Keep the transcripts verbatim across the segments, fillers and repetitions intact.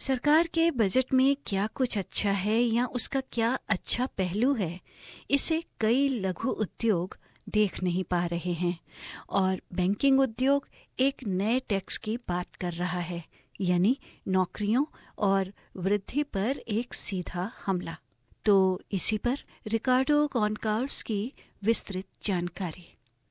सरकार के बजट में क्या कुछ अच्छा है या उसका क्या अच्छा पहलू है, इसे कई लघु उद्योग देख नहीं पा रहे हैं और बैंकिंग उद्योग एक नए टैक्स की बात कर रहा है, यानी नौकरियों और वृद्धि पर एक सीधा हमला। तो इसी पर रिकार्डो कॉनकाल्व्स की विस्तृत जानकारी।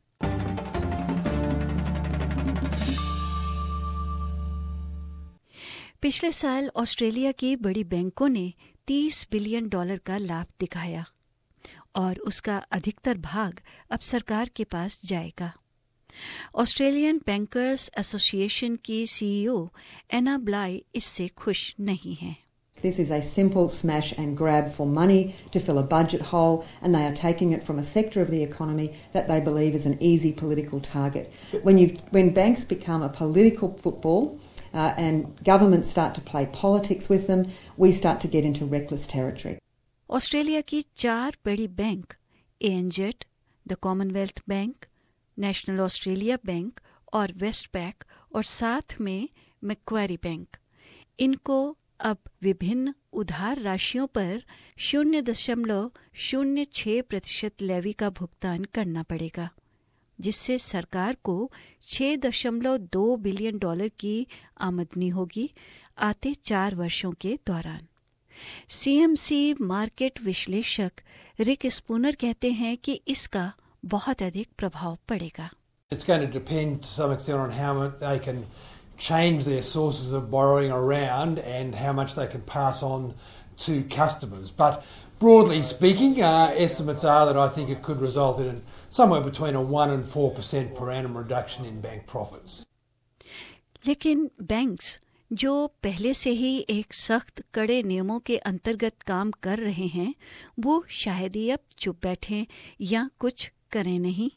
पिछले साल ऑस्ट्रेलिया की बड़ी बैंकों ने तीस बिलियन डॉलर का लाभ दिखाया और उसका अधिकतर भाग अब सरकार के पास जाएगा। ऑस्ट्रेलियन बैंकर्स एसोसिएशन की सीईओ एना ब्लाई इससे खुश नहीं हैं। This is a simple smash and grab for money to fill a budget hole, and they are taking it from a sector of the economy that they believe is an easy political target. When you when banks become a political football uh, and governments start to play politics with them, we start to get into reckless territory. Australia की चार बड़ी bank A N Z, the Commonwealth Bank, National Australia Bank और Westpac और साथ में Macquarie bank, इनको अब विभिन्न उधार राशियों पर शून्य दशमलव शून्य छह प्रतिशत लेवी का भुगतान करना पड़ेगा, जिससे सरकार को छह दशमलव दो बिलियन डॉलर की आमदनी होगी आते चार वर्षों के दौरान। सीएमसी मार्केट विश्लेषक रिक स्पूनर कहते हैं कि इसका बहुत अधिक प्रभाव पड़ेगा। It's going to depend to some extent on how they can change their sources of borrowing around and how much they can pass on to customers. But broadly speaking, uh, estimates are that I think it could result in somewhere between a one and four percent per annum reduction in bank profits. लेकिन banks जो पहले से ही एक सख्त कड़े नियमों के अंतर्गत काम कर रहे हैं, वो शायद ही अब चुप बैठें या कुछ करें नहीं।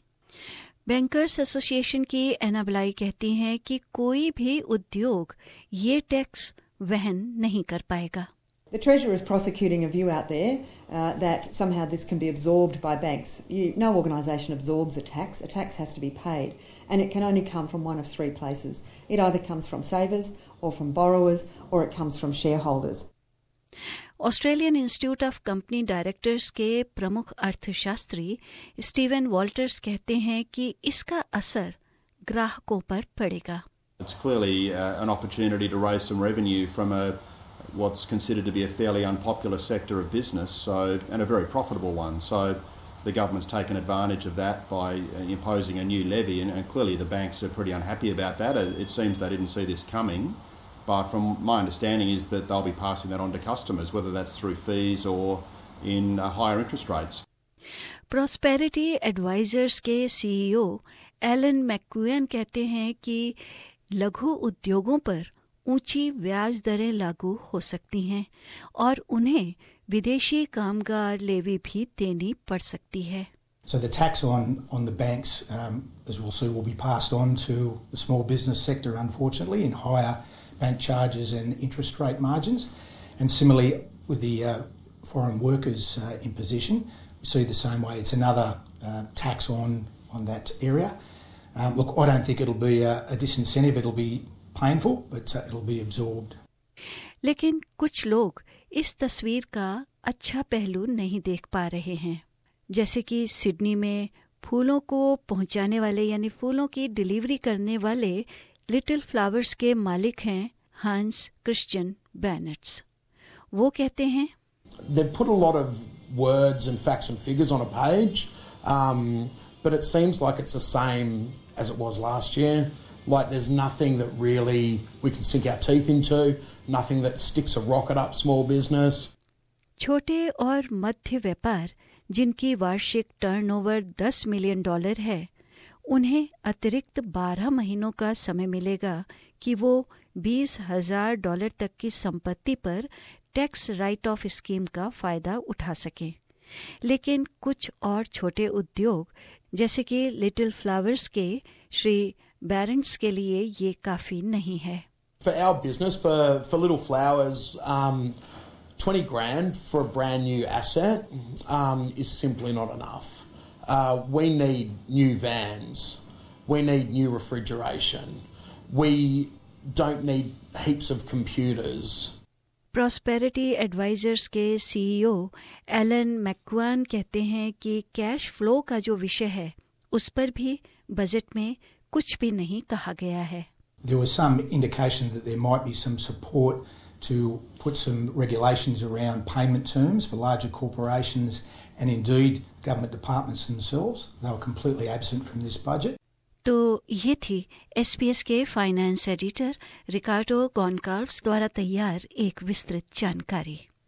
बैंकर्स एसोसिएशन की एना ब्लाई कहती हैं कि कोई भी उद्योग ये टैक्स वहन नहीं कर पाएगा। The Treasurer is prosecuting a view out there uh, that somehow this can be absorbed by banks. You, no organisation absorbs a tax. A tax has to be paid, and it can only come from one of three places. It either comes from savers or from borrowers, or it comes from shareholders. Australian Institute of Company Directors के प्रमुख अर्थशास्त्री Steven Walter's कहते हैं कि इसका असर ग्राहकों पर पड़ेगा। It's clearly uh, an opportunity to raise some revenue from a what's considered to be a fairly unpopular sector of business, so and a very profitable one. So the government's taken advantage of that by imposing a new levy, and, and clearly the banks are pretty unhappy about that. It, it seems they didn't see this coming, but from my understanding is that they'll be passing that on to customers, whether that's through fees or in uh, higher interest rates. Prosperity Advisors के CEO Alan McQueen कहते हैं कि लघु उद्योगों पर ऊंची ब्याज दरें लागू हो सकती हैं और उन्हें विदेशी कामगार लेवी भी देनी पड़ सकती है। So the tax on on the banks, um, as we'll see, will be passed on to the small business sector, unfortunately, in higher bank charges and interest rate margins. And similarly, with the uh, foreign workers uh, imposition, we see the same way. It's another uh, tax on on that area. Um, look, I don't think it'll be a, a disincentive. It'll be painful, but uh, it'll be absorbed. लेकिन कुछ लोग इस तस्वीर का अच्छा पहलू नहीं देख पा रहे हैं, जैसे कि सिडनी में फूलों को पहुंचाने वाले यानी फूलों की डिलीवरी करने वाले लिटिल फ्लावर्स के मालिक हैं हांस क्रिश्चियन बैनेट्स। वो कहते हैं, They've put a lot of words and facts and figures on a page, um, but it seems like it's the same as it was last year. Like there's nothing that really we can sink our teeth into, nothing that sticks a rocket up small business. छोटे और मध्य व्यापार जिनकी वार्षिक turnover दस million dollar है, उन्हें अतिरिक्त बारह महीनों का समय मिलेगा कि वो बीस हजार डॉलर तक की संपत्ति पर टैक्स राइट ऑफ स्कीम का फायदा उठा सकें। लेकिन कुछ और छोटे उद्योग जैसे कि लिटिल फ्लावर्स के श्री बैरेंट्स के लिए ये काफी नहीं है। For our business, for for Little Flowers, um, twenty grand for a brand new asset um, is simply not enough. Uh, we need new vans. We need new refrigeration. We don't need heaps of computers. Prosperity Advisors के CEO Alan McQueen कहते हैं कि cash flow का जो विषय है उस पर भी बजट में कुछ भी नहीं कहा गया है. There was some indication that there might be some support to put some regulations around payment terms for larger corporations and indeed government departments themselves. They were completely absent from this budget. तो ये थी SBS के finance editor रिकार्डो गॉनकाल्व्स द्वारा तैयार एक विस्तृत जानकारी.